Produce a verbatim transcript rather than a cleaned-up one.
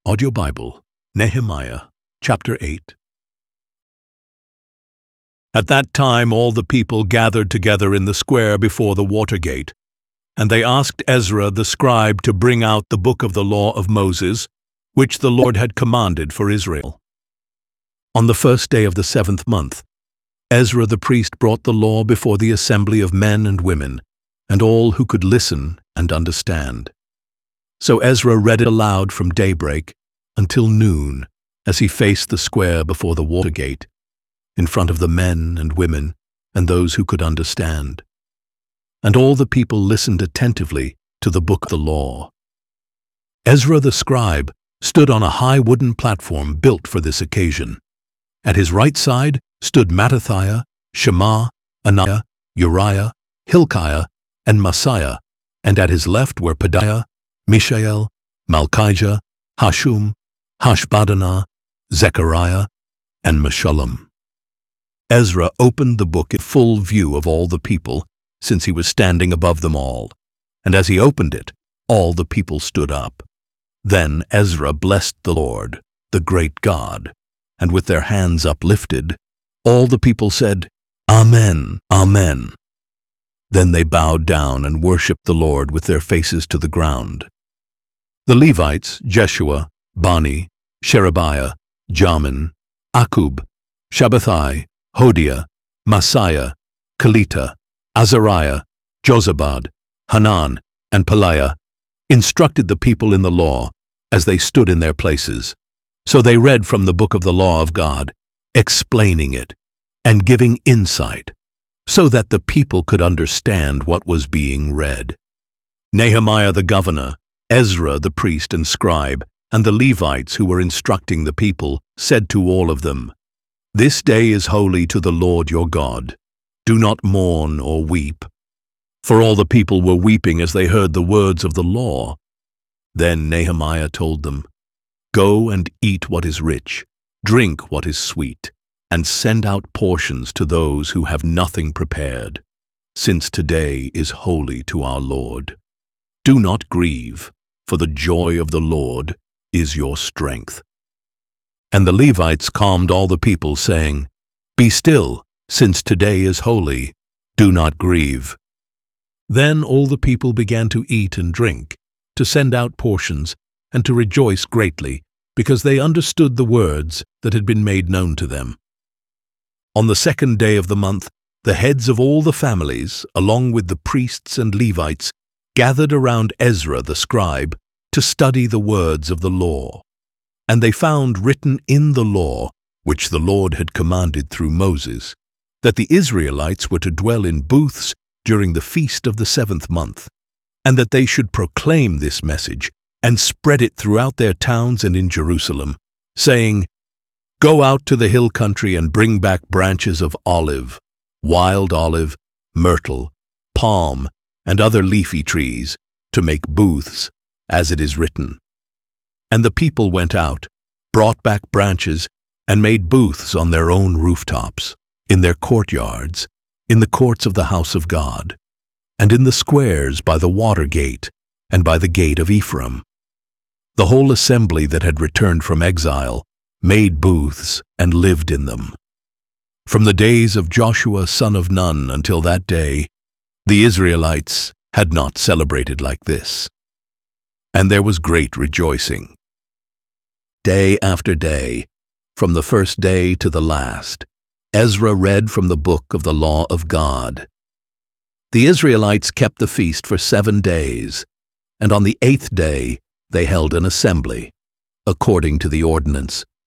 Audio Bible, Nehemiah, chapter eight. At that time all the people gathered together in the square before the water gate, and they asked Ezra the scribe to bring out the book of the law of Moses, which the Lord had commanded for Israel. On the first day of the seventh month, Ezra the priest brought the law before the assembly of men and women, and all who could listen and understand. So Ezra read it aloud from daybreak until noon as he faced the square before the water gate, in front of the men and women and those who could understand. And all the people listened attentively to the book of the law. Ezra the scribe stood on a high wooden platform built for this occasion. At his right side stood Mattithiah, Shema, Ananiah, Uriah, Hilkiah, and Maaseiah, and at his left were Pedaiah, Mishael, Malchijah, Hashum, Hashbaddanah, Zechariah, and Meshullam. Ezra opened the book in full view of all the people, since he was standing above them all, and as he opened it, all the people stood up. Then Ezra blessed the Lord, the great God, and with their hands uplifted, all the people said, Amen, Amen. Then they bowed down and worshipped the Lord with their faces to the ground. The Levites, Jeshua, Bani, Sherebiah, Jamin, Akkub, Shabbathai, Hodiah, Maaseiah, Kelita, Azariah, Jozabad, Hanan, and Pelaiah, instructed the people in the law as they stood in their places. So they read from the book of the law of God, explaining it and giving insight, so that the people could understand what was being read. Nehemiah the governor, Ezra the priest and scribe, and the Levites who were instructing the people said to all of them, This day is holy to the Lord your God. Do not mourn or weep. For all the people were weeping as they heard the words of the law. Then Nehemiah told them, Go and eat what is rich, drink what is sweet, and send out portions to those who have nothing prepared, since today is holy to our Lord. Do not grieve, for the joy of the Lord is your strength. And the Levites calmed all the people, saying, Be still, since today is holy. Do not grieve. Then all the people began to eat and drink, to send out portions, and to rejoice greatly, because they understood the words that had been made known to them. On the second day of the month, the heads of all the families, along with the priests and Levites, gathered around Ezra the scribe to study the words of the law. And they found written in the law, which the Lord had commanded through Moses, that the Israelites were to dwell in booths during the feast of the seventh month, and that they should proclaim this message and spread it throughout their towns and in Jerusalem, saying, Go out to the hill country and bring back branches of olive, wild olive, myrtle, palm, and other leafy trees, to make booths, as it is written. And the people went out, brought back branches, and made booths on their own rooftops, in their courtyards, in the courts of the house of God, and in the squares by the water gate, and by the gate of Ephraim. The whole assembly that had returned from exile made booths and lived in them. From the days of Joshua son of Nun until that day, the Israelites had not celebrated like this. And there was great rejoicing. Day after day, from the first day to the last, Ezra read from the book of the law of God. The Israelites kept the feast for seven days, and on the eighth day they held an assembly, according to the ordinance,